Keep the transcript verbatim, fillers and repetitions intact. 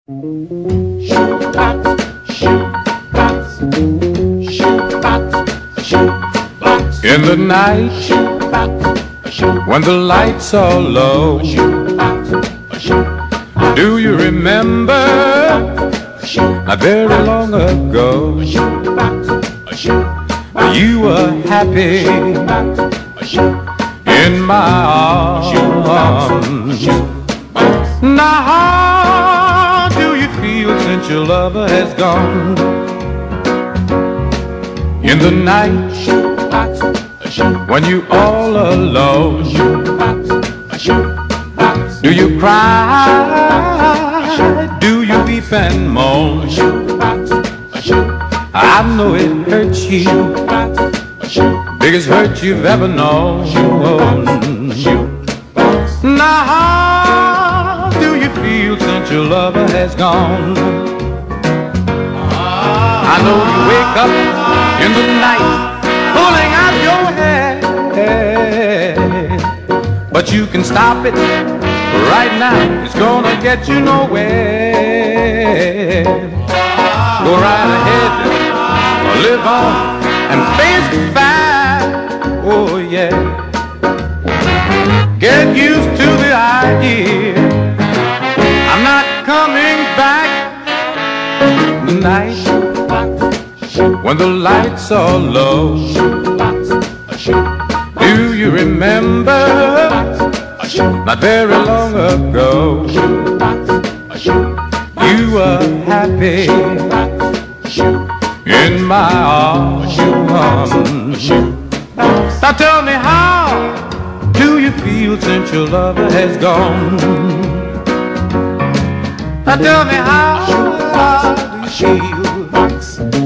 Shoebox, shoebox, shoebox, shoebox. In the night, when the lights are low, do you remember not very long ago you were happy in my arms? Now how do you feel since your lover has gone? In the night, when you all alone, do you cry? Do you weep and moan? I know it hurts you, biggest hurt you've ever known. Now how do you feel since your lover has gone? I know you wake up in the night pulling out your hair, but you can stop it right now, it's gonna get you nowhere. Go right ahead, live on and face the fact. Oh yeah, get used to the idea I'm not coming back. The night when the lights are low, do you remember not very long ago you were happy in my arms? Now tell me, how do you feel since your lover has gone? Now tell me, how do you feel?